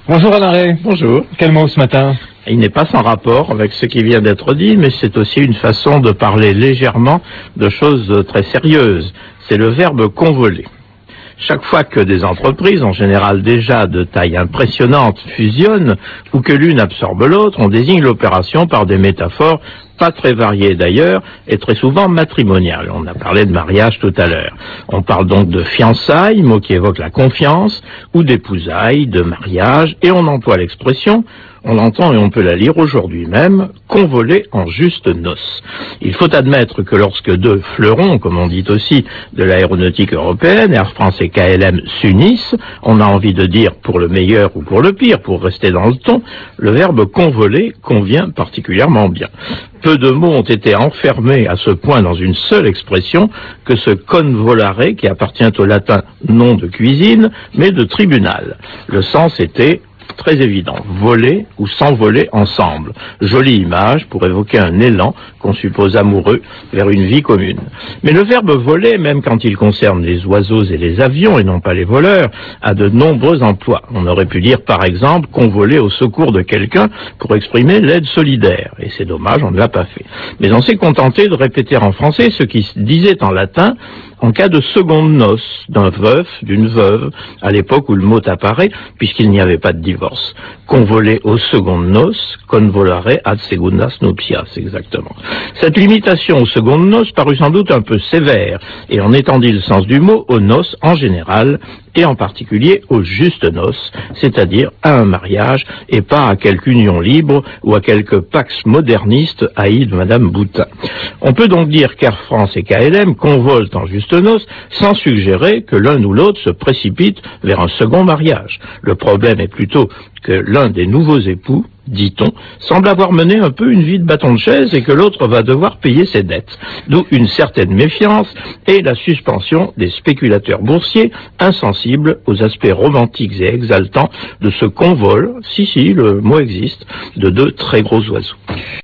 Bonjour Alain Ray. Bonjour. Quel mot ce matin? Il n'est pas sans rapport avec ce qui vient d'être dit, mais c'est aussi une façon de parler légèrement de choses très sérieuses. C'est le verbe convoler. Chaque fois que des entreprises, en général déjà de taille impressionnante, fusionnent, ou que l'une absorbe l'autre, on désigne l'opération par des métaphores pas très variées d'ailleurs, et très souvent matrimoniales. On a parlé de mariage tout à l'heure. On parle donc de fiançailles, mot qui évoque la confiance, ou d'épousailles, de mariage, et on emploie l'expression, on l'entend et on peut la lire aujourd'hui même, convoler en juste noces. Il faut admettre que lorsque deux fleurons, comme on dit aussi, de l'aéronautique européenne, Air France et KLM s'unissent, on a envie de dire pour le meilleur ou pour le pire, pour rester dans le ton, le verbe convoler convient particulièrement bien. Peu de mots ont été enfermés à ce point dans une seule expression que ce convolare qui appartient au latin non de cuisine, mais de tribunal. Le sens était très évident, voler ou s'envoler ensemble. Jolie image pour évoquer un élan qu'on suppose amoureux vers une vie commune. Mais le verbe voler, même quand il concerne les oiseaux et les avions et non pas les voleurs, a de nombreux emplois. On aurait pu dire par exemple convoler au secours de quelqu'un pour exprimer l'aide solidaire. Et c'est dommage, on ne l'a pas fait. Mais on s'est contenté de répéter en français ce qui se disait en latin en cas de seconde noce d'un veuf, d'une veuve, à l'époque où le mot apparaît, puisqu'il n'y avait pas de divorce. Convoler aux secondes noces, convolare ad segundas nuptias, exactement. Cette limitation aux secondes noces parut sans doute un peu sévère, et on étendit le sens du mot aux noces en général, et en particulier aux justes noces, c'est-à-dire à un mariage, et pas à quelque union libre ou à quelque pax moderniste haï de Madame Boutin. On peut donc dire qu'Air France et KLM convolent en justes noces sans suggérer que l'un ou l'autre se précipite vers un second mariage. Le problème est plutôt que l'un des nouveaux époux, dit-on, semble avoir mené un peu une vie de bâton de chaise et que l'autre va devoir payer ses dettes. D'où une certaine méfiance et la suspension des spéculateurs boursiers insensibles aux aspects romantiques et exaltants de ce convol, si le mot existe, de deux très gros oiseaux.